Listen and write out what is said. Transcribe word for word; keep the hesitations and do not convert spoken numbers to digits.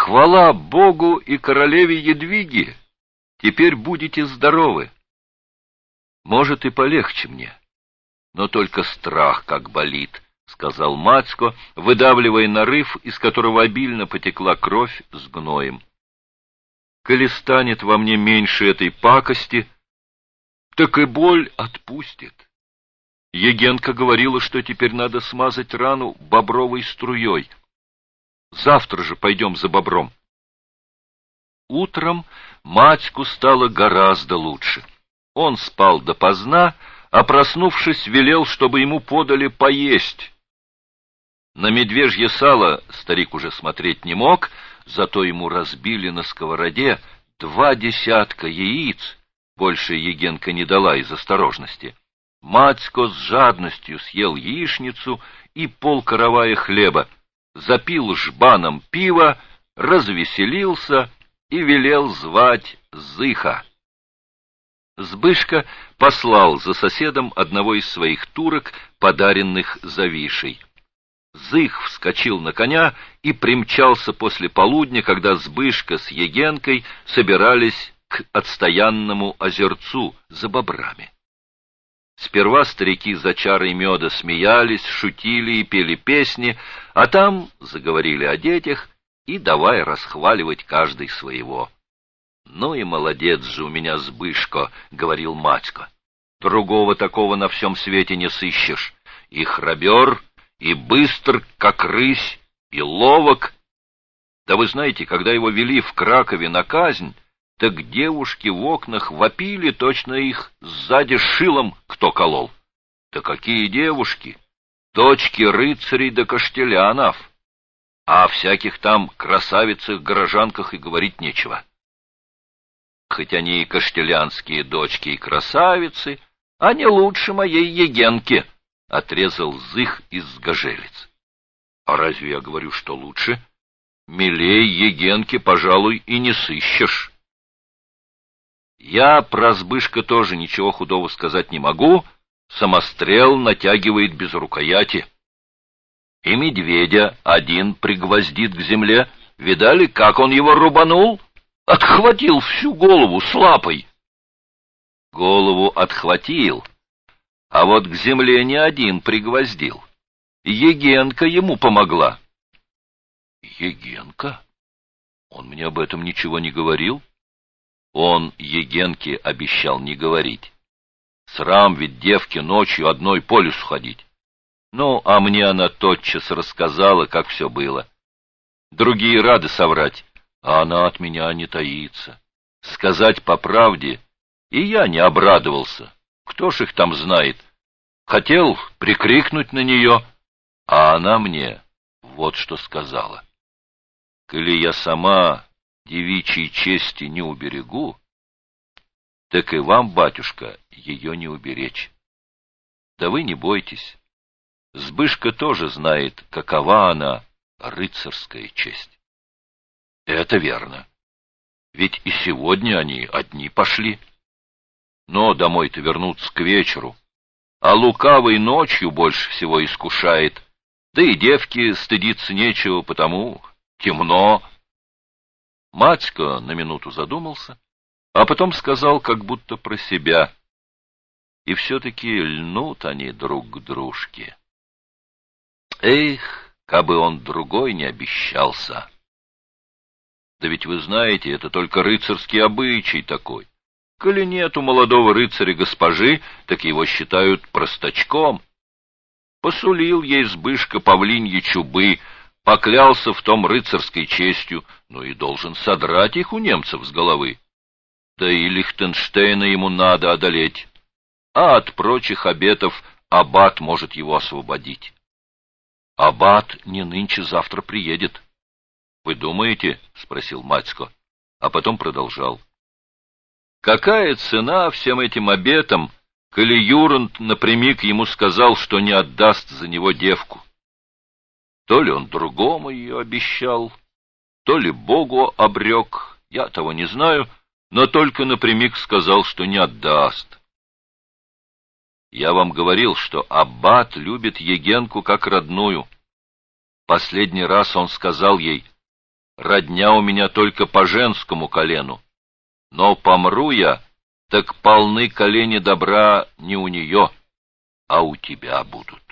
Хвала Богу и королеве Едвиге! Теперь будете здоровы. Может, и полегче мне, но только страх как болит, — сказал Мацко, выдавливая нарыв, из которого обильно потекла кровь с гноем. Коли станет во мне меньше этой пакости, так и боль отпустит. Егенка говорила, что теперь надо смазать рану бобровой струей. Завтра же пойдем за бобром. Утром Матьку стало гораздо лучше. Он спал допоздна, а, проснувшись, велел, чтобы ему подали поесть. На медвежье сало старик уже смотреть не мог, зато ему разбили на сковороде два десятка яиц, больше Егенка не дала из осторожности. Матько с жадностью съел яичницу и полкоровая хлеба, запил жбаном пива, развеселился и велел звать Зыха. Збышка послал за соседом одного из своих турок, подаренных Завишей. Зых вскочил на коня и примчался после полудня, когда Збышка с Егенкой собирались к отстоянному озерцу за бобрами. Сперва старики за чарой меда смеялись, шутили и пели песни, а там заговорили о детях и давай расхваливать каждый своего. «Ну и молодец же у меня Збышко», — говорил Матько. «Другого такого на всем свете не сыщешь. И храбер, и быстр, как рысь, и ловок. Да вы знаете, когда его вели в Кракове на казнь, так девушки в окнах вопили, точно их сзади шилом кто колол. Да какие девушки! Дочки рыцарей да каштелянов! А о всяких там красавицах-горожанках и говорить нечего. Хоть они и каштелянские дочки и красавицы, они лучше моей Егенки, — отрезал Зых из Гожелец. А разве я говорю, что лучше? Милей Егенки, пожалуй, и не сыщешь. Я про Збышка тоже ничего худого сказать не могу, самострел натягивает без рукояти. И медведя один пригвоздит к земле. Видали, как он его рубанул? Отхватил всю голову с лапой. Голову отхватил, а вот к земле не один пригвоздил. Егенка ему помогла. Егенка? Он мне об этом ничего не говорил. Он Егенке обещал не говорить. Срам ведь девке ночью одной по лесу ходить. Ну, а мне она тотчас рассказала, как все было. Другие рады соврать, а она от меня не таится. Сказать по правде, и я не обрадовался. Кто ж их там знает? Хотел прикрикнуть на нее, а она мне вот что сказала. Коли я сама девичьей чести не уберегу, так и вам, батюшка, ее не уберечь. Да вы не бойтесь. Збышка тоже знает, какова она, рыцарская честь. Это верно. Ведь и сегодня они одни пошли. Но домой-то вернуться к вечеру. А лукавый ночью больше всего искушает. Да и девке стыдиться нечего, потому темно. Матько на минуту задумался, а потом сказал, как будто про себя. И все-таки льнут они друг к дружке. Эх, кабы он другой не обещался. Да ведь вы знаете, это только рыцарский обычай такой. Коли нет у молодого рыцаря госпожи, так его считают простачком. Посулил ей Збышка павлиньи чубы, поклялся в том рыцарской честью, но и должен содрать их у немцев с головы. Да и Лихтенштейна ему надо одолеть, а от прочих обетов аббат может его освободить. Аббат не нынче-завтра приедет. — Вы думаете? — спросил Матько, а потом продолжал. — Какая цена всем этим обетам, коли Юранд напрямик ему сказал, что не отдаст за него девку? То ли он другому ее обещал, то ли Богу обрек, я того не знаю, но только напрямик сказал, что не отдаст. Я вам говорил, что аббат любит Егенку как родную. Последний раз он сказал ей: Родня у меня только по женскому колену. Но помру я, так полны колени добра не у нее, а у тебя будут.